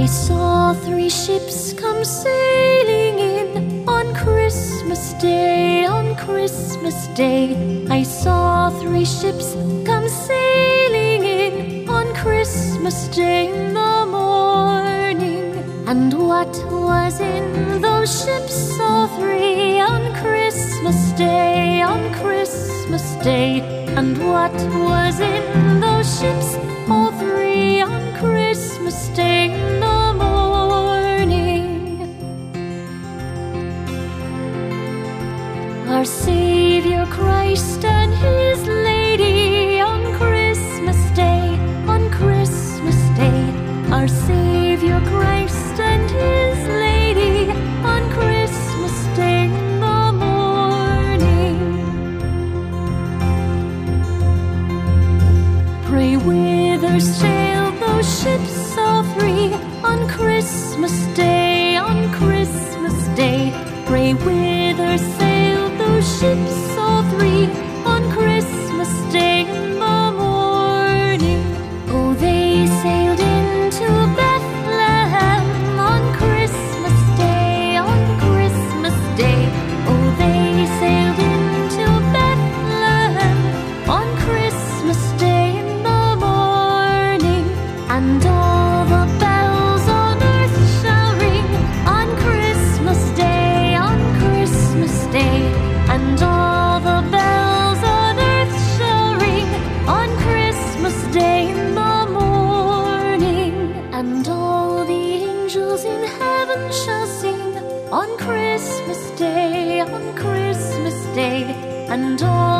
I saw 3 ships come sailing in on Christmas Day, on Christmas Day. I saw 3 ships come sailing in on Christmas Day in the morning. And what was in those ships, all 3, on Christmas Day, on Christmas Day? And what was in those ships, all 3, on Christmas Day in the morning? Our Savior Christ and His Lady on Christmas Day, on Christmas Day. Our Savior Christ and His Lady on Christmas Day in the morning. Pray whither sail those ships, all 3, on Christmas Day, on Christmas Day. Pray whither sail those ships, all 3, on Christmas Day in the morning. Oh, they sailed into Bethlehem on Christmas Day, on Christmas Day. Oh, they sailed into Bethlehem on Christmas Day in the morning. And all the bells on earth shall ring on Christmas Day, on Christmas Day. And all the bells on earth shall ring on Christmas Day in the morning. And all the angels in heaven shall sing on Christmas Day, on Christmas Day. And all